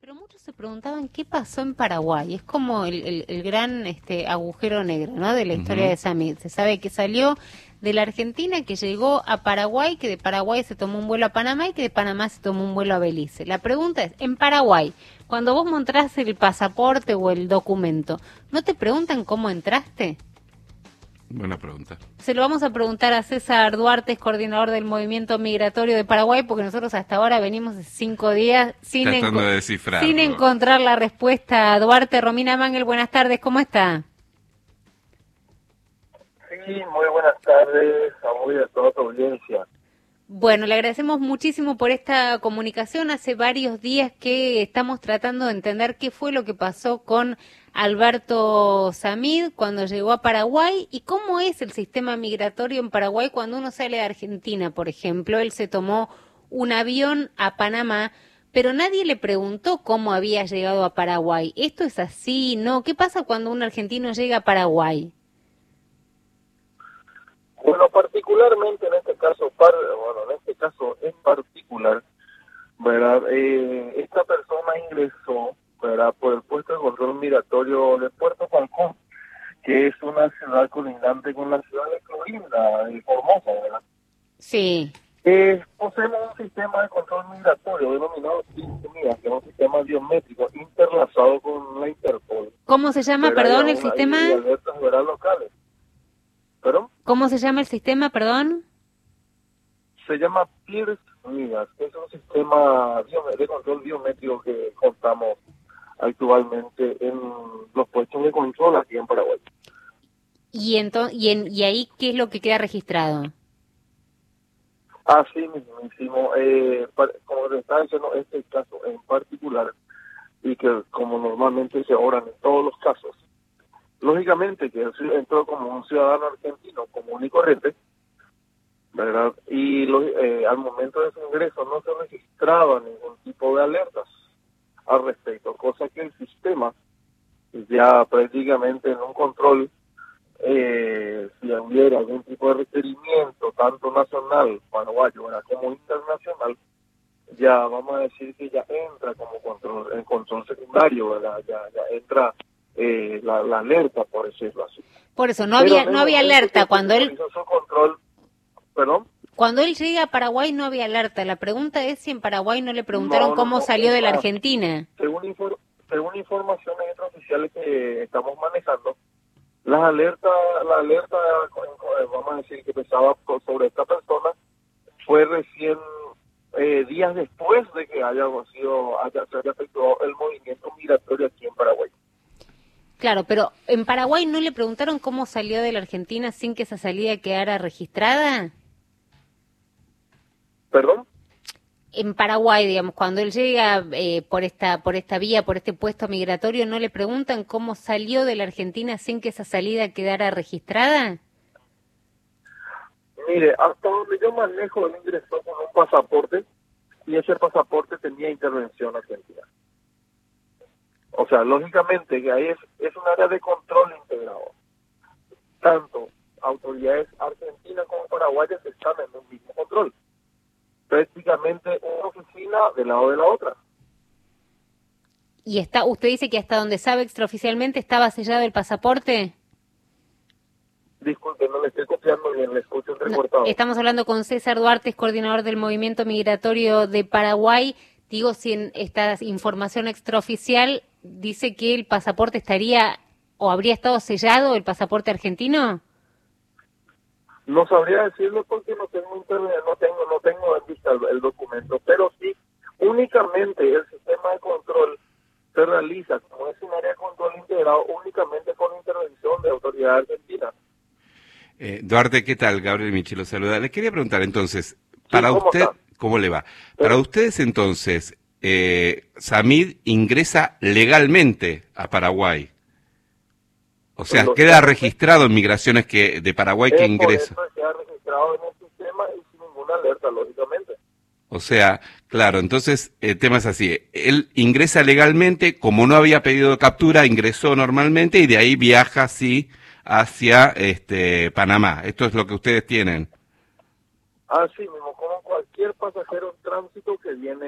Pero muchos se preguntaban qué pasó en Paraguay. Es como el gran agujero negro, ¿no? De la historia de Samid. Se sabe que salió de la Argentina, que llegó a Paraguay, que de Paraguay se tomó un vuelo a Panamá y que de Panamá se tomó un vuelo a Belice. La pregunta es, en Paraguay, cuando vos mostrás el pasaporte o el documento, ¿no te preguntan cómo entraste? Buena pregunta. Se lo vamos a preguntar a César Duarte, es coordinador del Movimiento Migratorio de Paraguay, porque nosotros hasta ahora venimos de 5 días sin encontrar la respuesta. Duarte, Romina Mangel, buenas tardes, ¿cómo está? Sí, muy buenas tardes a toda tu audiencia. Bueno, le agradecemos muchísimo por esta comunicación. Hace varios días que estamos tratando de entender qué fue lo que pasó con Alberto Samid cuando llegó a Paraguay y cómo es el sistema migratorio en Paraguay cuando uno sale de Argentina, por ejemplo. Él se tomó un avión a Panamá, pero nadie le preguntó cómo había llegado a Paraguay. ¿Esto es así? ¿No? ¿Qué pasa cuando un argentino llega a Paraguay? Bueno, particularmente en este caso en particular, ¿verdad? Esta persona ingresó, ¿verdad?, por el puesto de control migratorio de Puerto Falcón, que es una ciudad colindante con la ciudad de Clorinda, de Formosa, ¿verdad? Sí. Poseemos un sistema de control migratorio denominado SISMIA, que es un sistema biométrico interlazado con la Interpol. ¿Cómo se llama, perdón, el sistema? Y alertas, ¿verdad?, locales. ¿Perdón? ¿Cómo se llama el sistema, perdón? Se llama PIRS-MIGAS, que es un sistema de control biométrico que contamos actualmente en los puestos de control aquí en Paraguay. ¿Y ahí qué es lo que queda registrado? Así mismo, como te estaba diciendo, este caso en particular, y que como normalmente se obran en todos los casos, lógicamente que él entró como un ciudadano argentino común y corriente, ¿verdad? Y al momento de su ingreso no se registraba ningún tipo de alertas al respecto, cosa que el sistema ya prácticamente en un control, si hubiera algún tipo de requerimiento, tanto nacional, paraguayo, ¿verdad?, como internacional, ya vamos a decir que ya entra como control secundario, ¿verdad? Ya entra la alerta, por decirlo así. Por eso, no había alerta cuando él... Hizo su control, ¿perdón? Cuando él llega a Paraguay no había alerta. La pregunta es si en Paraguay no le preguntaron cómo salió de la Argentina. Según informaciones extraoficiales que estamos manejando, la alerta, vamos a decir, que pesaba sobre esta persona, fue recién días después de que se haya efectuado el movimiento migratorio aquí en Paraguay. Claro, pero ¿en Paraguay no le preguntaron cómo salió de la Argentina sin que esa salida quedara registrada? ¿Perdón? En Paraguay, digamos, cuando él llega por esta vía, por este puesto migratorio, ¿no le preguntan cómo salió de la Argentina sin que esa salida quedara registrada? Mire, hasta donde yo manejo, él ingresó con un pasaporte y ese pasaporte tenía intervención argentina. O sea, lógicamente que ahí es un área de control integrado. Tanto autoridades argentinas como paraguayas están en un mismo control. Prácticamente una oficina del lado de la otra. ¿Y usted dice que hasta donde sabe extraoficialmente estaba sellado el pasaporte? Disculpe, no le estoy copiando bien, le escucho entrecortado. No, estamos hablando con César Duarte, es coordinador del Movimiento Migratorio de Paraguay. Digo, si en esta información extraoficial dice que el pasaporte estaría o habría estado sellado, el pasaporte argentino. No sabría decirlo porque no tengo en vista el documento, pero sí, únicamente el sistema de control se realiza, como es un área de control integrado, únicamente con intervención de autoridades argentinas. Duarte, ¿qué tal? Gabriel Michi lo saluda. Le quería preguntar entonces, para usted, ¿cómo le va? Para ustedes entonces, Samid ingresa legalmente a Paraguay. O sea, queda registrado en migraciones de Paraguay que ingresa. Por eso queda registrado en el sistema y sin ninguna alerta, lógicamente. O sea, claro, entonces el tema es así. Él ingresa legalmente, como no había pedido captura, ingresó normalmente y de ahí viaja así hacia Panamá. Esto es lo que ustedes tienen. Así mismo, como cualquier pasajero en tránsito que viene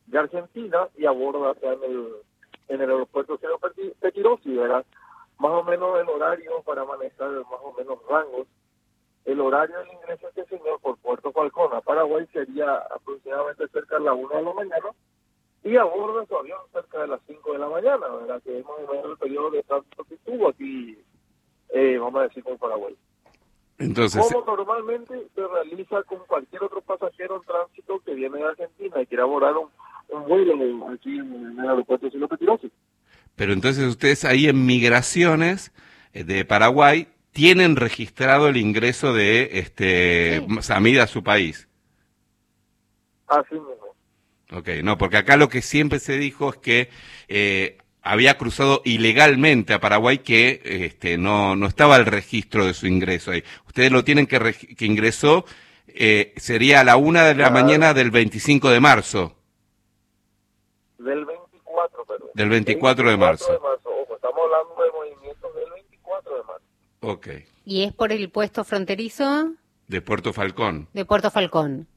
de Argentina y aborda acá en el aeropuerto Cielo Petirosi, ¿verdad? Más o menos el horario para manejar más o menos rangos. El horario del ingreso de este señor por Puerto Falcón a Paraguay sería aproximadamente cerca de la 1 de la mañana y aborda su avión cerca de las 5 de la mañana, ¿verdad? Que es más o menos el periodo de tránsito que tuvo aquí, vamos a decir, con Paraguay. Entonces, como normalmente se realiza con cualquier otro pasajero en tránsito que viene de Argentina y quiere abordar un vuelo aquí en el aeropuerto Cielo Petirosi. pero entonces ustedes ahí en Migraciones de Paraguay tienen registrado el ingreso de Samid a su país. Así mismo. Ok, no, porque acá lo que siempre se dijo es que había cruzado ilegalmente a Paraguay, que no estaba el registro de su ingreso ahí. Ustedes lo tienen que ingresó, sería a la 1 de la mañana del 25 de marzo. Del 24, perdón. Del 24 de marzo. Ojo, estamos hablando de movimientos del 24 de marzo. Ok. ¿Y es por el puesto fronterizo? De Puerto Falcón. De Puerto Falcón.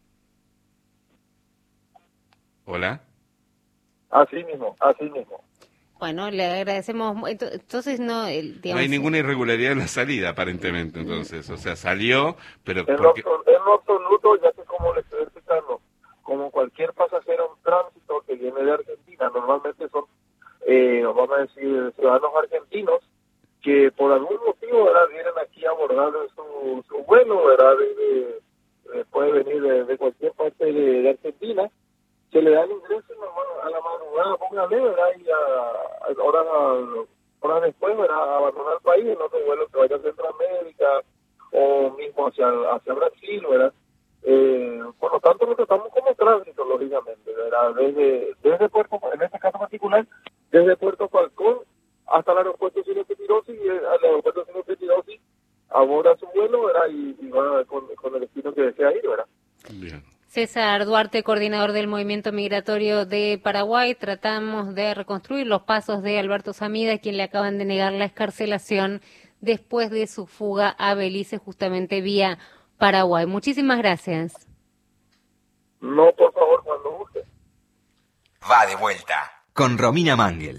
Hola. Así mismo, así mismo. Bueno, le agradecemos. Entonces, no, digamos, No hay ninguna irregularidad en la salida, aparentemente, entonces. O sea, salió, pero... En lo absoluto, ya que como le estoy explicando, como cualquier pasajero en tránsito que viene de Argentina, normalmente son, vamos a decir, ciudadanos argentinos, que por algún motivo, ¿verdad?, vienen aquí a abordar su vuelo, ¿verdad?, puede venir de cualquier parte de Argentina, se le da el ingreso a la madrugada, póngale, ¿verdad?, y horas después, ¿verdad?, abandonar el país en otro vuelo que vaya a Centroamérica o mismo hacia Brasil, ¿verdad? Por lo tanto, nosotros estamos como tránsito, lógicamente, ¿verdad? Desde Puerto, en este caso particular, desde Puerto Falcón hasta el aeropuerto Cielo Petirosi, y al aeropuerto Cielo Petirosi aborda su vuelo, ¿verdad?, y va con el destino que desea ir, ¿verdad? Bien. César Duarte, coordinador del Movimiento Migratorio de Paraguay, tratamos de reconstruir los pasos de Alberto Samid, a quien le acaban de negar la excarcelación después de su fuga a Belice, justamente vía Paraguay. Muchísimas gracias. No, por favor, cuando guste. Va de vuelta con Romina Mangel.